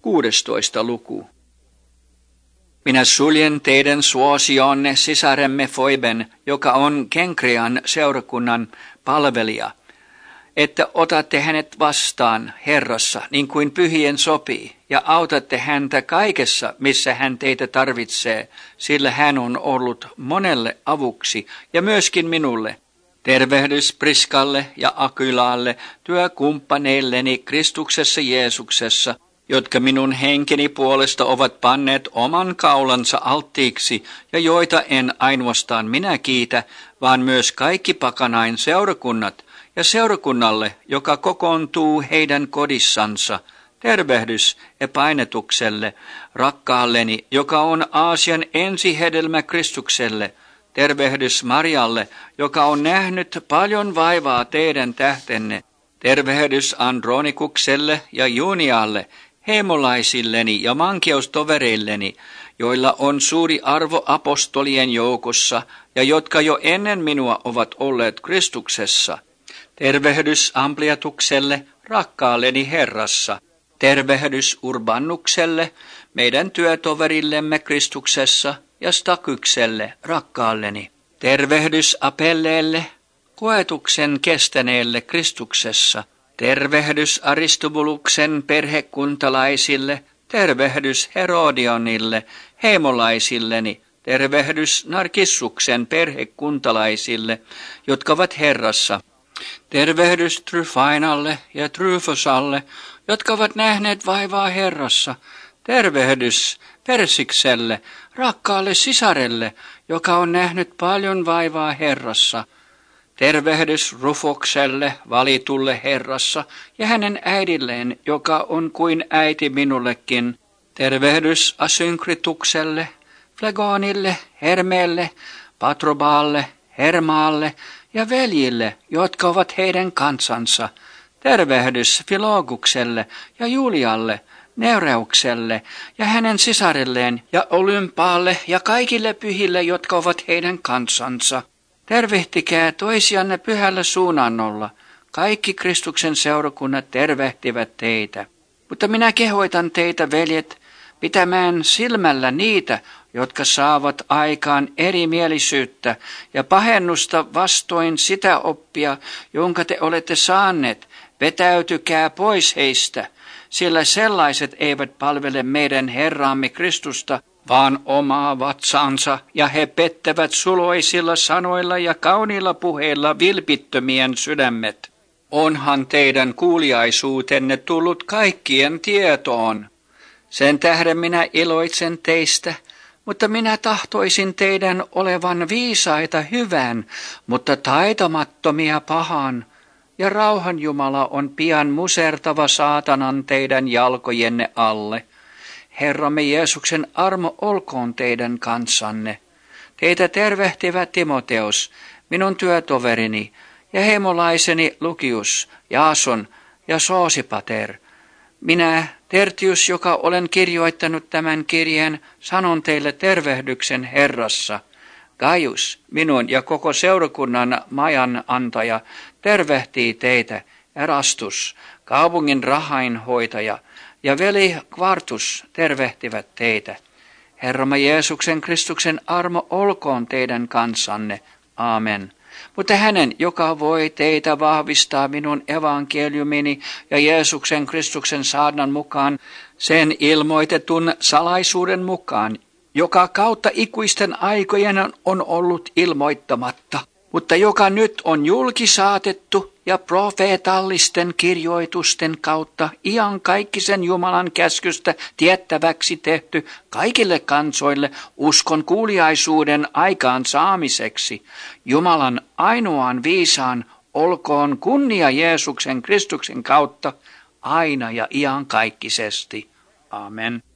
16. luku. Minä suljen teidän suosionne sisaremme Foiben, joka on Kenkrean seurakunnan palvelija, että otatte hänet vastaan Herrassa, niin kuin pyhien sopii, ja autatte häntä kaikessa, missä hän teitä tarvitsee, sillä hän on ollut monelle avuksi ja myöskin minulle. Tervehdys Priskalle ja Akylaalle, työkumppaneilleni Kristuksessa Jeesuksessa, jotka minun henkeni puolesta ovat panneet oman kaulansa alttiiksi ja joita en ainoastaan minä kiitä, vaan myös kaikki pakanain seurakunnat ja seurakunnalle, joka kokoontuu heidän kodissansa. Tervehdys Epainetukselle, rakkaalleni, joka on Aasian ensihedelmä Kristukselle. Tervehdys Marialle, joka on nähnyt paljon vaivaa teidän tähtenne. Tervehdys Andronikukselle ja Junialle, heimolaisilleni ja mankeustovereilleni, joilla on suuri arvo apostolien joukossa ja jotka jo ennen minua ovat olleet Kristuksessa. Tervehdys Ampliatukselle, rakkaalleni Herrassa. Tervehdys Urbannukselle, meidän työtoverillemme Kristuksessa, ja Stakykselle, rakkaalleni. Tervehdys Apelleelle, koetuksen kestäneelle Kristuksessa. Tervehdys Aristobuluksen perhekuntalaisille. Tervehdys Herodionille, heimolaisilleni. Tervehdys Narkissuksen perhekuntalaisille, jotka ovat Herrassa. Tervehdys Tryfainalle ja Tryfosalle, jotka ovat nähneet vaivaa Herrassa. Tervehdys Persikselle, rakkaalle sisarelle, joka on nähnyt paljon vaivaa Herrassa. Tervehdys Rufokselle, valitulle Herrassa, ja hänen äidilleen, joka on kuin äiti minullekin. Tervehdys Asynkritukselle, Flegonille, Hermeelle, Patrobaalle, Hermaalle ja veljille, jotka ovat heidän kansansa. Tervehdys Filogukselle ja Julialle, Neureukselle ja hänen sisarelleen ja Olympaalle ja kaikille pyhille, jotka ovat heidän kansansa. Tervehtikää toisianne pyhällä suunannolla. Kaikki Kristuksen seurakunnat tervehtivät teitä. Mutta minä kehoitan teitä, veljet, pitämään silmällä niitä, jotka saavat aikaan erimielisyyttä ja pahennusta vastoin sitä oppia, jonka te olette saaneet. Vetäytykää pois heistä, sillä sellaiset eivät palvele meidän Herraamme Kristusta, vaan omaa vatsaansa, ja he pettävät suloisilla sanoilla ja kauniilla puheilla vilpittömien sydämet. Onhan teidän kuuliaisuutenne tullut kaikkien tietoon. Sen tähden minä iloitsen teistä, mutta minä tahtoisin teidän olevan viisaita hyvään, mutta taitamattomia pahaan. Ja rauhan Jumala on pian musertava saatanan teidän jalkojenne alle. Herramme Jeesuksen armo olkoon teidän kanssanne. Teitä tervehtivä Timoteus, minun työtoverini, ja heimolaiseni Lukius, Jaason ja Soosipater. Minä, Tertius, joka olen kirjoittanut tämän kirjeen, sanon teille tervehdyksen Herrassa. Gaius, minun ja koko seurakunnan majan antaja, tervehtii teitä. Erastus, kaupungin rahainhoitaja, ja veli Kvartus tervehtivät teitä. Herramme Jeesuksen Kristuksen armo olkoon teidän kanssanne. Aamen. Mutta hänen, joka voi teitä vahvistaa minun evankeliumini ja Jeesuksen Kristuksen saarnan mukaan, sen ilmoitetun salaisuuden mukaan, joka kautta ikuisten aikojen on ollut ilmoittamatta, mutta joka nyt on julkisaatettu ja profeetallisten kirjoitusten kautta iankaikkisen Jumalan käskystä tiettäväksi tehty kaikille kansoille uskon kuuliaisuuden aikaan saamiseksi. Jumalan ainoan viisaan olkoon kunnia Jeesuksen Kristuksen kautta aina ja iankaikkisesti. Amen.